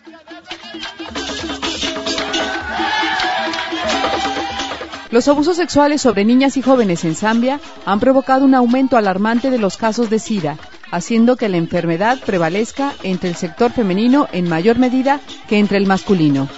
Los abusos sexuales sobre niñas y jóvenes en Zambia han provocado un aumento alarmante de los casos de SIDA, haciendo que la enfermedad prevalezca entre el sector femenino en mayor medida que entre el masculino.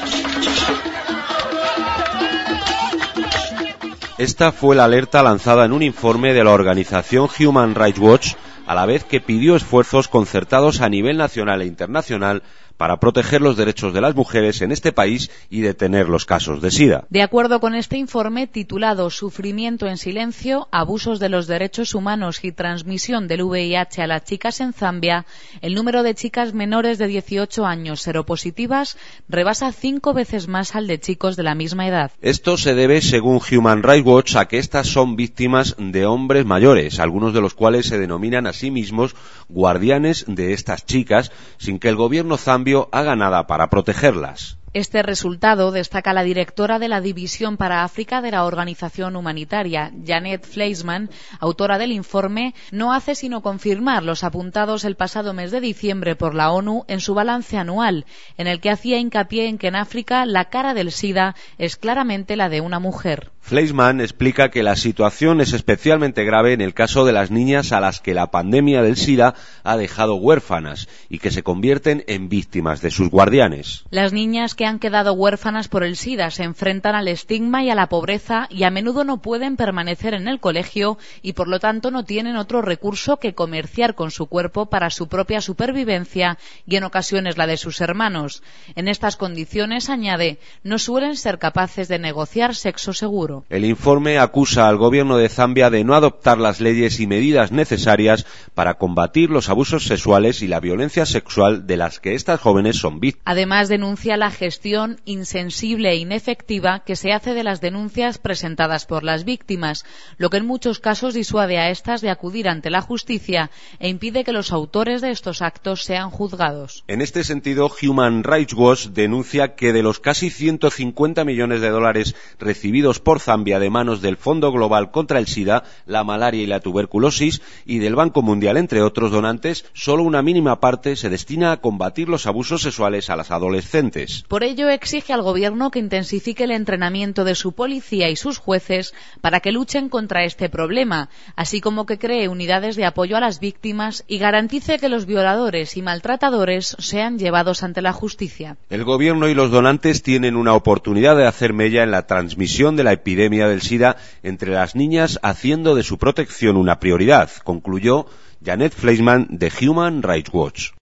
Esta fue la alerta lanzada en un informe de la organización Human Rights Watch, a la vez que pidió esfuerzos concertados a nivel nacional e internacional para proteger los derechos de las mujeres en este país y detener los casos de SIDA. De acuerdo con este informe titulado Sufrimiento en silencio, abusos de los derechos humanos y transmisión del VIH a las chicas en Zambia, el número de chicas menores de 18 años seropositivas rebasa 5 veces más al de chicos de la misma edad. Esto se debe, según Human Rights Watch, a que estas son víctimas de hombres mayores, algunos de los cuales se denominan a sí mismos guardianes de estas chicas, sin que el gobierno zambio haga nada para protegerlas. Este resultado, destaca la directora de la División para África de la organización humanitaria, Janet Fleisman, autora del informe, no hace sino confirmar los apuntados el pasado mes de diciembre por la ONU en su balance anual, en el que hacía hincapié en que en África la cara del SIDA es claramente la de una mujer. Fleisman explica que la situación es especialmente grave en el caso de las niñas a las que la pandemia del SIDA ha dejado huérfanas y que se convierten en víctimas de sus guardianes. Las niñas que han quedado huérfanas por el SIDA se enfrentan al estigma y a la pobreza y a menudo no pueden permanecer en el colegio y por lo tanto no tienen otro recurso que comerciar con su cuerpo para su propia supervivencia y en ocasiones la de sus hermanos. En estas condiciones, añade, no suelen ser capaces de negociar sexo seguro. El informe acusa al gobierno de Zambia de no adoptar las leyes y medidas necesarias para combatir los abusos sexuales y la violencia sexual de las que estas jóvenes son víctimas. Además, denuncia la gestión insensible e inefectiva que se hace de las denuncias presentadas por las víctimas, lo que en muchos casos disuade a estas de acudir ante la justicia e impide que los autores de estos actos sean juzgados. En este sentido, Human Rights Watch denuncia que de los casi 150 millones de dólares recibidos por Zambia de manos del Fondo Global contra el SIDA, la malaria y la tuberculosis y del Banco Mundial, entre otros donantes, solo una mínima parte se destina a combatir los abusos sexuales a las adolescentes. Por ello, exige al gobierno que intensifique el entrenamiento de su policía y sus jueces para que luchen contra este problema, así como que cree unidades de apoyo a las víctimas y garantice que los violadores y maltratadores sean llevados ante la justicia. El gobierno y los donantes tienen una oportunidad de hacer mella en la transmisión de la epidemia del SIDA entre las niñas, haciendo de su protección una prioridad, concluyó Janet Fleisman de Human Rights Watch.